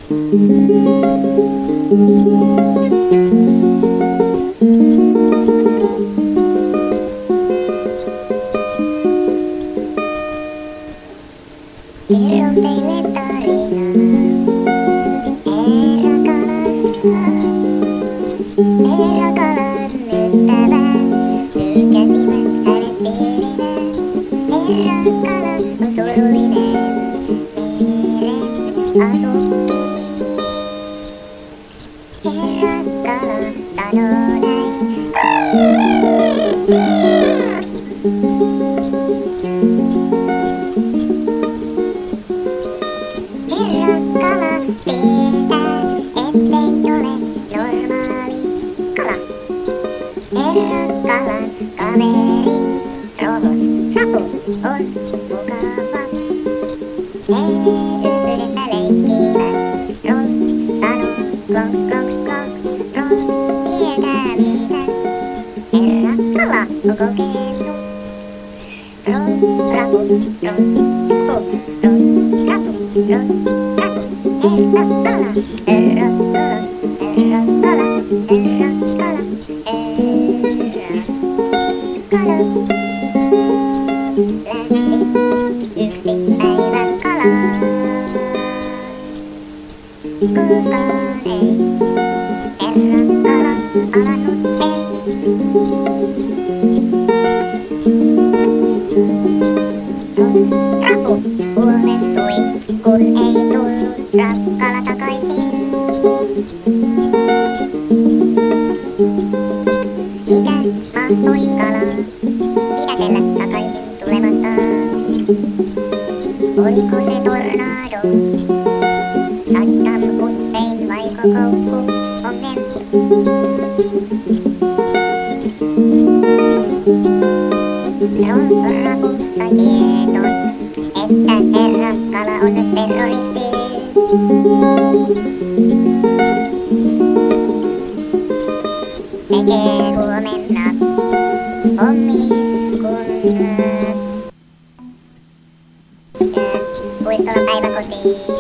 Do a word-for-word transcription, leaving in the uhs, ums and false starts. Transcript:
Kerron teille tarinaa Herra Kalasta. Herra Kalan ystävä hylkäsivät hänet piirinään. Herra Kala on surullinen meren asukki. Herra Kala sanoo näin. Herra Kala tietää, ettei ole normaali kala. Herra Kalan kaveri Rohon Rapu on mukava. He yhdessä leikkivät. Ron sanoo klonks klonks klonks. Ron tietää mitä Herra Kala on kokenut. Ron Rapu, Ron Rapu, Ron Rapu, Ron Rapu. Herra Kala, Herra Kala, Herra Kala, Herra Kala, Herra Kala. Lähti yksi päivä kalaan. Koskaan ei Herra Kala palannut ei. Ron Rapu huolestui, kun ei tullut Rakkala takaisin. Mitä mahtoi kalaa pidätellä takaisin tulemastaan? Oliko se tornado, Saddam Hussein vai kokoukku onnen? Ron Rapu sai tiedon, että Herra Kala on nyt terroristi. Tekee huomenna pommi-iskun. Puistolan päiväkotiin.